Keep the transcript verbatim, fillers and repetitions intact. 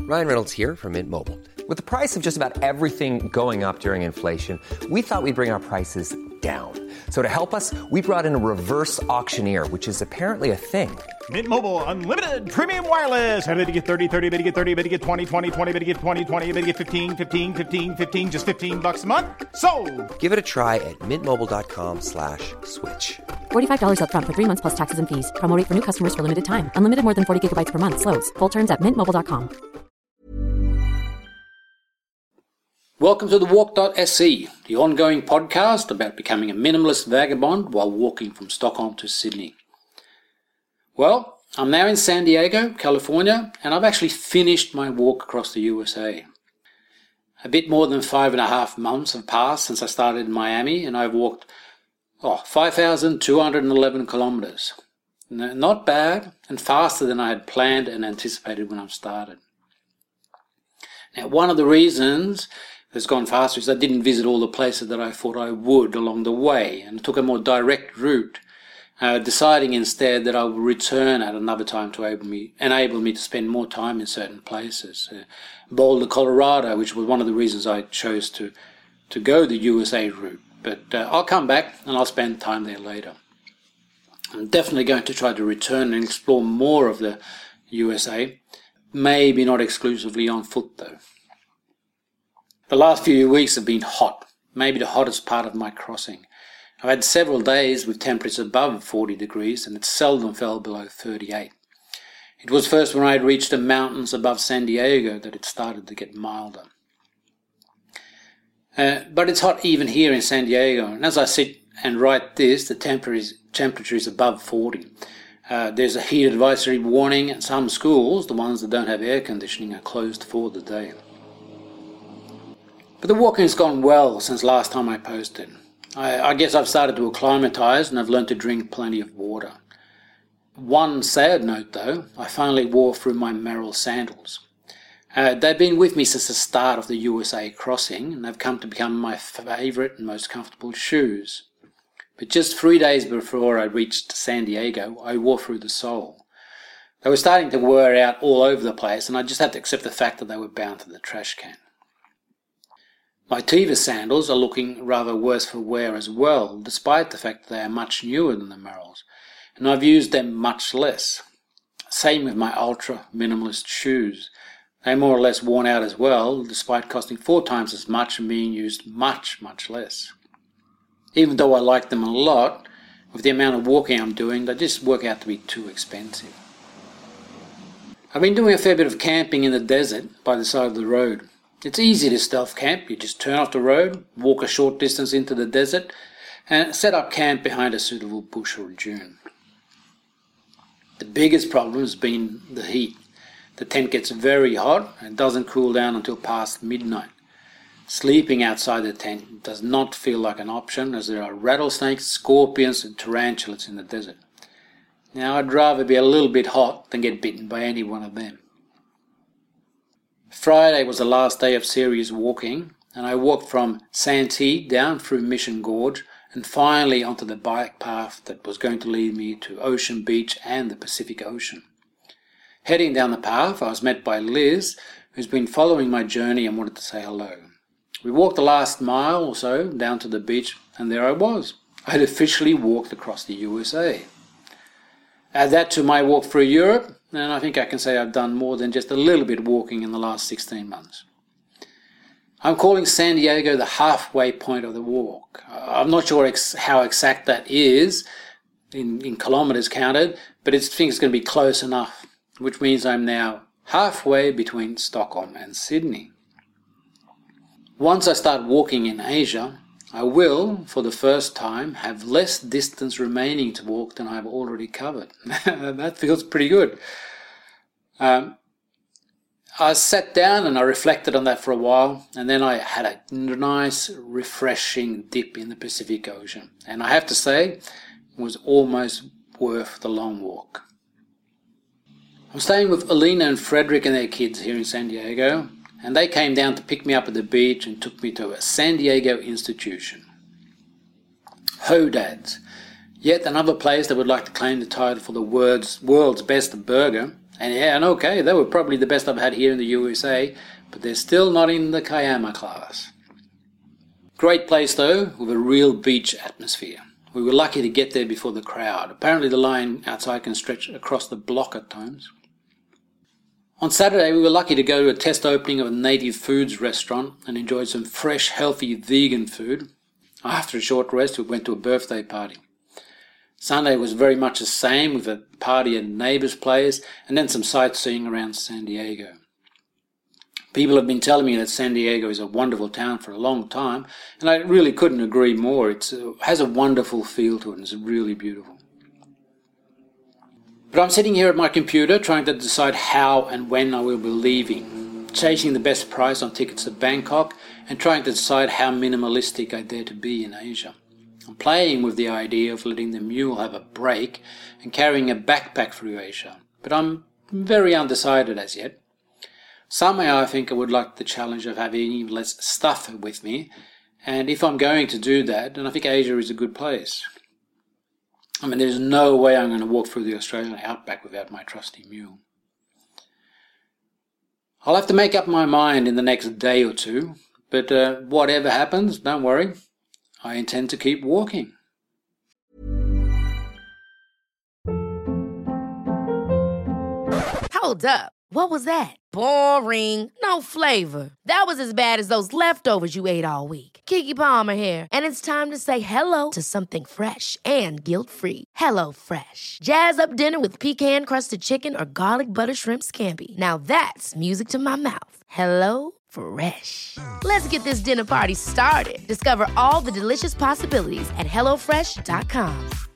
Ryan Reynolds here from Mint Mobile. With the price of just about everything going up during inflation, we thought we'd bring our prices down. So to help us, we brought in a reverse auctioneer, which is apparently a thing. Mint Mobile Unlimited Premium Wireless. How to get thirty, thirty, how to get thirty, how to get twenty, twenty, twenty, how to get twenty, twenty, how to get fifteen, fifteen, fifteen, fifteen, just fifteen bucks a month? Sold! Give it a try at mintmobile.com slash switch. forty-five dollars up front for three months plus taxes and fees. Promo rate for new customers for limited time. Unlimited more than forty gigabytes per month. Slows full terms at mint mobile dot com. Welcome to the Walk dot S E, the ongoing podcast about becoming a minimalist vagabond while walking from Stockholm to Sydney. Well, I'm now in San Diego, California, and I've actually finished my walk across the U S A. A bit more than five and a half months have passed since I started in Miami, and I've walked oh, five thousand two hundred eleven kilometers. Not bad, and faster than I had planned and anticipated when I started. Now, one of the reasons that's gone faster is I didn't visit all the places that I thought I would along the way, and took a more direct route, uh, deciding instead that I will return at another time to enable me, enable me to spend more time in certain places. Uh, Boulder, Colorado, which was one of the reasons I chose to, to go the U S A route. But uh, I'll come back and I'll spend time there later. I'm definitely going to try to return and explore more of the U S A, maybe not exclusively on foot though. The last few weeks have been hot, maybe the hottest part of my crossing. I've had several days with temperatures above forty degrees, and it seldom fell below thirty-eight. It was first when I had reached the mountains above San Diego that it started to get milder. Uh, but it's hot even here in San Diego, and as I sit and write this, the temperature is, temperature is above forty. Uh, there's a heat advisory warning, and some schools, the ones that don't have air conditioning, are closed for the day. But the walking has gone well since last time I posted. I, I guess I've started to acclimatise and I've learned to drink plenty of water. One sad note though, I finally wore through my Merrell sandals. Uh, they've been with me since the start of the U S A crossing, and they've come to become my favourite and most comfortable shoes. But just three days before I reached San Diego, I wore through the sole. They were starting to wear out all over the place, and I just had to accept the fact that they were bound to the trash can. My Teva sandals are looking rather worse for wear as well, despite the fact that they are much newer than the Merrells, and I've used them much less. Same with my ultra minimalist shoes. They're more or less worn out as well, despite costing four times as much and being used much, much less. Even though I like them a lot, with the amount of walking I'm doing, they just work out to be too expensive. I've been doing a fair bit of camping in the desert by the side of the road. It's easy to stealth camp. You just turn off the road, walk a short distance into the desert, and set up camp behind a suitable bush or dune. The biggest problem has been the heat. The tent gets very hot and doesn't cool down until past midnight. Sleeping outside the tent does not feel like an option, as there are rattlesnakes, scorpions and tarantulas in the desert. Now I'd rather be a little bit hot than get bitten by any one of them. Friday was the last day of serious walking, and I walked from Santee down through Mission Gorge and finally onto the bike path that was going to lead me to Ocean Beach and the Pacific Ocean. Heading down the path, I was met by Liz, who's been following my journey and wanted to say hello. We walked the last mile or so down to the beach, and there I was. I had officially walked across the U S A. Add that to my walk through Europe, and I think I can say I've done more than just a little bit walking in the last sixteen months. I'm calling San Diego the halfway point of the walk. I'm not sure ex- how exact that is in, in kilometres counted, but I think it's going to be close enough, which means I'm now halfway between Stockholm and Sydney. Once I start walking in Asia, I will, for the first time, have less distance remaining to walk than I've already covered. That feels pretty good. Um, I sat down and I reflected on that for a while, and then I had a nice, refreshing dip in the Pacific Ocean. And I have to say, it was almost worth the long walk. I'm staying with Alina and Frederick and their kids here in San Diego, and they came down to pick me up at the beach and took me to a San Diego institution. Hodad's, yet another place that would like to claim the title for the world's, world's best burger, And yeah, and okay, they were probably the best I've had here in the U S A, but they're still not in the Kiama class. Great place though, with a real beach atmosphere. We were lucky to get there before the crowd. Apparently the line outside can stretch across the block at times. On Saturday we were lucky to go to a test opening of a native foods restaurant and enjoyed some fresh, healthy vegan food. After a short rest we went to a birthday party. Sunday was very much the same, with a party at a neighbour's place and then some sightseeing around San Diego. People have been telling me that San Diego is a wonderful town for a long time, and I really couldn't agree more. It uh, has a wonderful feel to it and it's really beautiful. But I'm sitting here at my computer trying to decide how and when I will be leaving, chasing the best price on tickets to Bangkok and trying to decide how minimalistic I dare to be in Asia. I'm playing with the idea of letting the mule have a break and carrying a backpack through Asia, but I'm very undecided as yet. Somehow I think I would like the challenge of having even less stuff with me, and if I'm going to do that, then I think Asia is a good place. I mean, there's no way I'm going to walk through the Australian outback without my trusty mule. I'll have to make up my mind in the next day or two, but uh, whatever happens, don't worry. I intend to keep walking. Hold up. What was that? Boring. No flavor. That was as bad as those leftovers you ate all week. Keke Palmer here, and it's time to say hello to something fresh and guilt-free. Hello Fresh. Jazz up dinner with pecan-crusted chicken or garlic butter shrimp scampi. Now that's music to my mouth. Hello Fresh. Let's get this dinner party started. Discover all the delicious possibilities at hello fresh dot com.